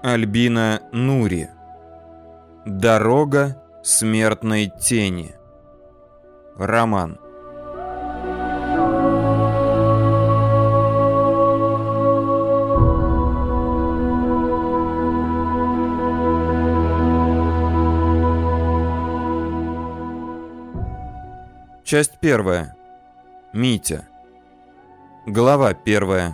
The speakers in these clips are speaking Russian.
Альбина Нури. Дорога смертной тени. Роман. Часть 1. Митя. Глава 1.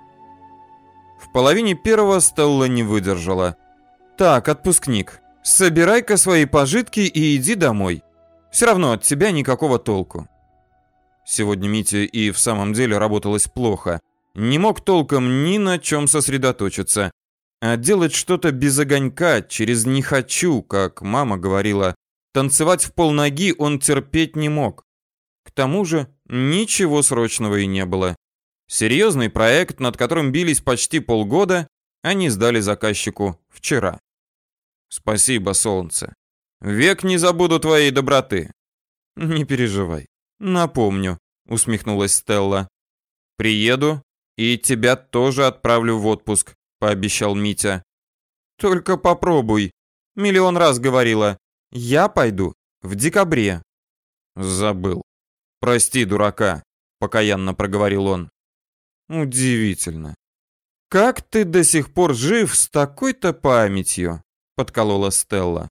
В половине первого Стелла не выдержала. «Так, отпускник, собирай-ка свои пожитки и иди домой. Все равно от тебя никакого толку». Сегодня Мите и в самом деле работалось плохо. Не мог толком ни на чем сосредоточиться. А делать что-то без огонька, через «не хочу», как мама говорила, танцевать в полноги он терпеть не мог. К тому же ничего срочного и не было. Серьезный проект, над которым бились почти полгода, они сдали заказчику вчера. Спасибо, солнце. Век не забуду твоей доброты. Не переживай. Напомню, усмехнулась Стелла. Приеду и тебя тоже отправлю в отпуск, пообещал Митя. Только попробуй. Миллион раз говорила. Я пойду в декабре. Забыл. Прости, дурака, покаянно проговорил он. Удивительно. Как ты до сих пор жив с такой-то памятью? Подколола Стелла.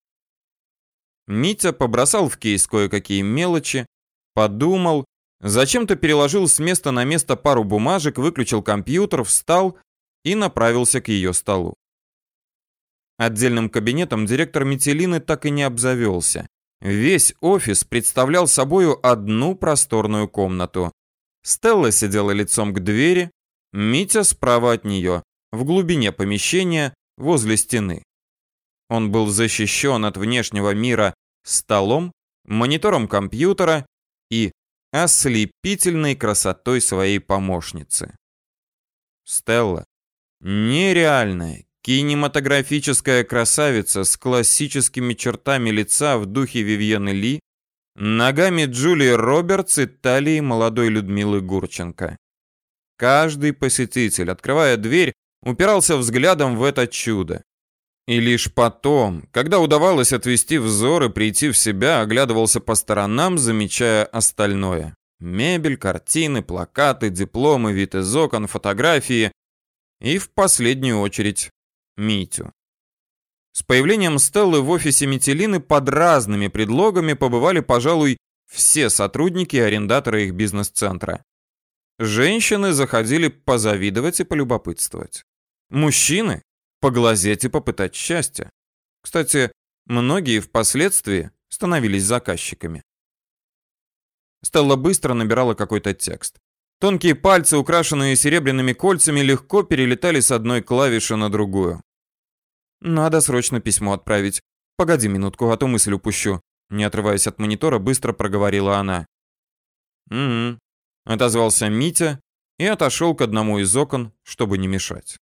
Митя побросал в кейс кое-какие мелочи, подумал, зачем-то переложил с места на место пару бумажек, выключил компьютер, встал и направился к ее столу. Отдельным кабинетом директор Метелины так и не обзавелся. Весь офис представлял собою одну просторную комнату. Стелла сидела лицом к двери, Митя справа от нее, в глубине помещения, возле стены. Он был защищен от внешнего мира столом, монитором компьютера и ослепительной красотой своей помощницы. Стелла — нереальная, кинематографическая красавица с классическими чертами лица в духе Вивьены Ли, ногами Джулии Робертс и талией молодой Людмилы Гурченко. Каждый посетитель, открывая дверь, упирался взглядом в это чудо. И лишь потом, когда удавалось отвести взор и прийти в себя, оглядывался по сторонам, замечая остальное. Мебель, картины, плакаты, дипломы, вид из окон, фотографии и, в последнюю очередь, Митю. С появлением Стеллы в офисе Метелины под разными предлогами побывали, пожалуй, все сотрудники и арендаторы их бизнес-центра. Женщины заходили позавидовать и полюбопытствовать. Мужчины — поглазеть и попытать счастья. Кстати, многие впоследствии становились заказчиками. Стелла быстро набирала какой-то текст. Тонкие пальцы, украшенные серебряными кольцами, легко перелетали с одной клавиши на другую. «Надо срочно письмо отправить. Погоди минутку, а то мысль упущу», — не отрываясь от монитора, быстро проговорила она. «Угу», — отозвался Митя и отошел к одному из окон, чтобы не мешать.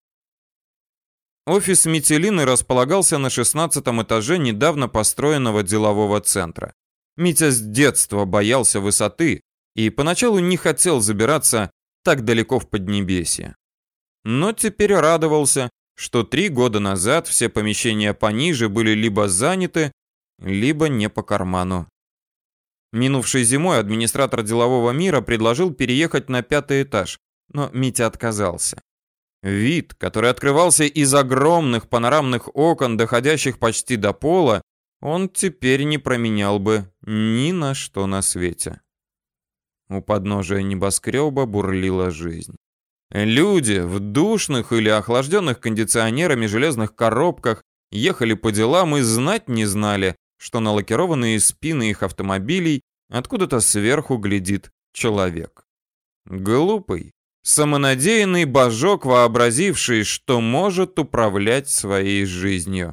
Офис Метелины располагался на 16-м этаже недавно построенного делового центра. Митя с детства боялся высоты и поначалу не хотел забираться так далеко в Поднебесье. Но теперь радовался, что 3 года назад все помещения пониже были либо заняты, либо не по карману. Минувшей зимой администратор делового мира предложил переехать на 5-й этаж, но Митя отказался. Вид, который открывался из огромных панорамных окон, доходящих почти до пола, он теперь не променял бы ни на что на свете. У подножия небоскреба бурлила жизнь. Люди в душных или охлажденных кондиционерами железных коробках ехали по делам и знать не знали, что на лакированные спины их автомобилей откуда-то сверху глядит человек. Глупый, самонадеянный божок, вообразивший, что может управлять своей жизнью.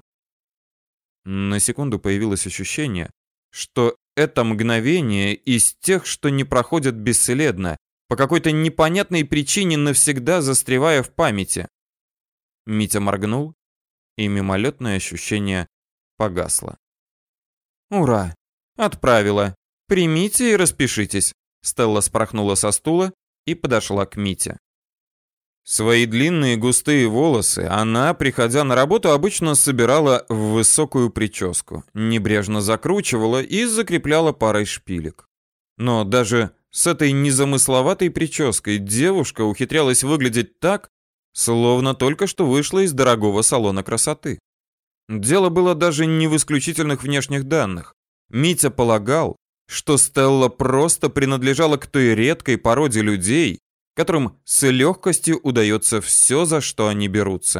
На секунду появилось ощущение, что это мгновение из тех, что не проходят бесследно, по какой-то непонятной причине навсегда застревая в памяти. Митя моргнул, и мимолетное ощущение погасло. «Ура! Отправила! Примите и распишитесь!» Стелла спорхнула со стула и подошла к Мите. Свои длинные густые волосы она, приходя на работу, обычно собирала в высокую прическу, небрежно закручивала и закрепляла парой шпилек. Но даже с этой незамысловатой прической девушка ухитрялась выглядеть так, словно только что вышла из дорогого салона красоты. Дело было даже не в исключительных внешних данных. Митя полагал, что Стелла просто принадлежала к той редкой породе людей, которым с легкостью удается все, за что они берутся.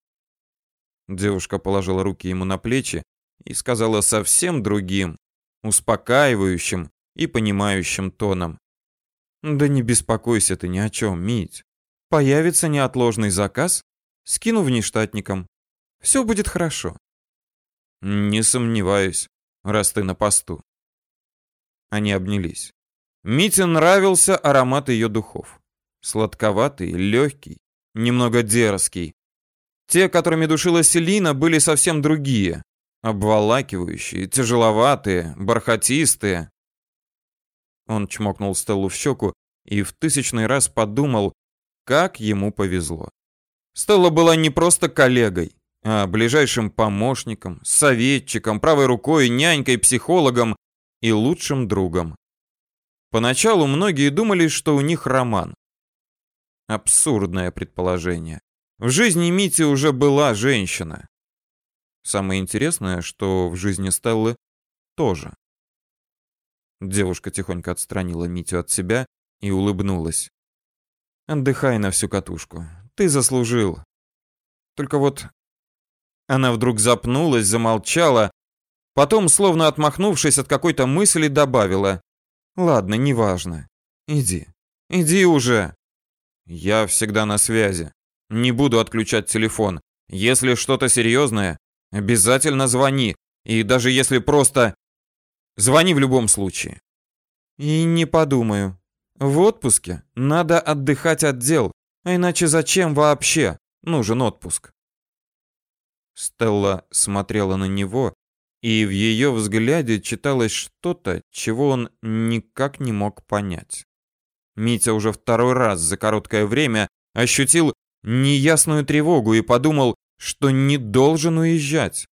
Девушка положила руки ему на плечи и сказала совсем другим, успокаивающим и понимающим тоном: «Да не беспокойся ты ни о чем, Мить. Появится неотложный заказ, скину внештатникам. Все будет хорошо». «Не сомневаюсь, раз ты на посту». Они обнялись. Мите нравился аромат ее духов. Сладковатый, легкий, немного дерзкий. Те, которыми душила Селина, были совсем другие. Обволакивающие, тяжеловатые, бархатистые. Он чмокнул Стеллу в щеку и в тысячный раз подумал, как ему повезло. Стелла была не просто коллегой, а ближайшим помощником, советчиком, правой рукой, нянькой, психологом и лучшим другом. Поначалу многие думали, что у них роман. Абсурдное предположение. В жизни Мити уже была женщина. Самое интересное, что в жизни Стеллы тоже. Девушка тихонько отстранила Митю от себя и улыбнулась. «Отдыхай на всю катушку. Ты заслужил. Только вот...» Она вдруг запнулась, замолчала, потом, словно отмахнувшись от какой-то мысли, добавила: «Ладно, неважно. Иди. Иди уже. Я всегда на связи. Не буду отключать телефон. Если что-то серьезное, обязательно звони. И даже если просто... Звони в любом случае». «И не подумаю. В отпуске надо отдыхать от дел, а иначе зачем вообще нужен отпуск?» Стелла смотрела на него, и в ее взгляде читалось что-то, чего он никак не мог понять. Митя уже второй раз за короткое время ощутил неясную тревогу и подумал, что не должен уезжать.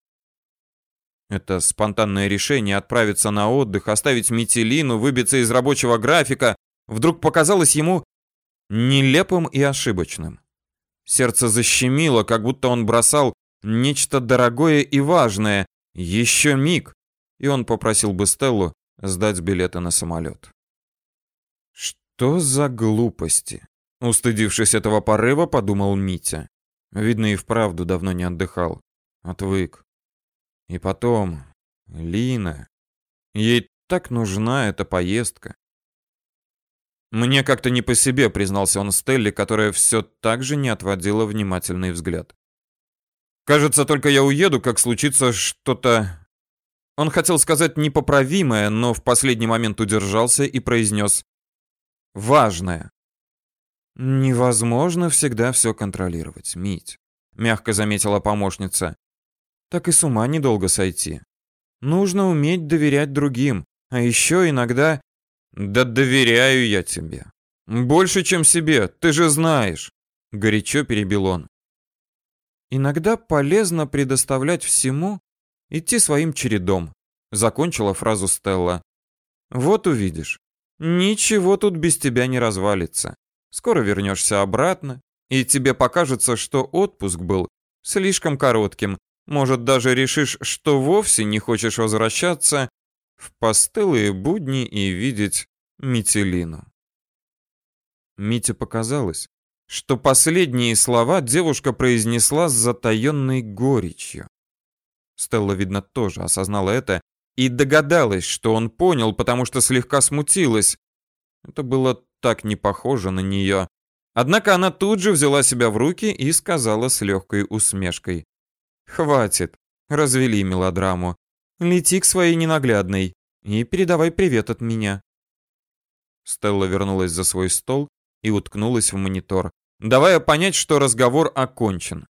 Это спонтанное решение отправиться на отдых, оставить Митилину, выбиться из рабочего графика, вдруг показалось ему нелепым и ошибочным. Сердце защемило, как будто он бросал нечто дорогое и важное. Еще миг, и он попросил бы Стеллу сдать билеты на самолет. Что за глупости? Устыдившись этого порыва, подумал Митя. Видно, и вправду давно не отдыхал. Отвык. И потом, Лина. Ей так нужна эта поездка. «Мне как-то не по себе», — признался он Стелле, которая все так же не отводила внимательный взгляд. «Кажется, только я уеду, как случится что-то...» Он хотел сказать непоправимое, но в последний момент удержался и произнес: «Важное». «Невозможно всегда все контролировать, Мить», — мягко заметила помощница. «Так и с ума недолго сойти. Нужно уметь доверять другим, а еще иногда...» «Да доверяю я тебе. Больше, чем себе, ты же знаешь», — горячо перебил он. «Иногда полезно предоставлять всему идти своим чередом», — закончила фразу Стелла. «Вот увидишь, ничего тут без тебя не развалится. Скоро вернешься обратно, и тебе покажется, что отпуск был слишком коротким. Может, даже решишь, что вовсе не хочешь возвращаться в постылые будни и видеть Митилину». Мите показалось, что последние слова девушка произнесла с затаенной горечью. Стелла, видно, тоже осознала это и догадалась, что он понял, потому что слегка смутилась. Это было так не похоже на нее. Однако она тут же взяла себя в руки и сказала с легкой усмешкой: «Хватит, развели мелодраму. Лети к своей ненаглядной и передавай привет от меня». Стелла вернулась за свой стол и уткнулась в монитор, давая понять, что разговор окончен.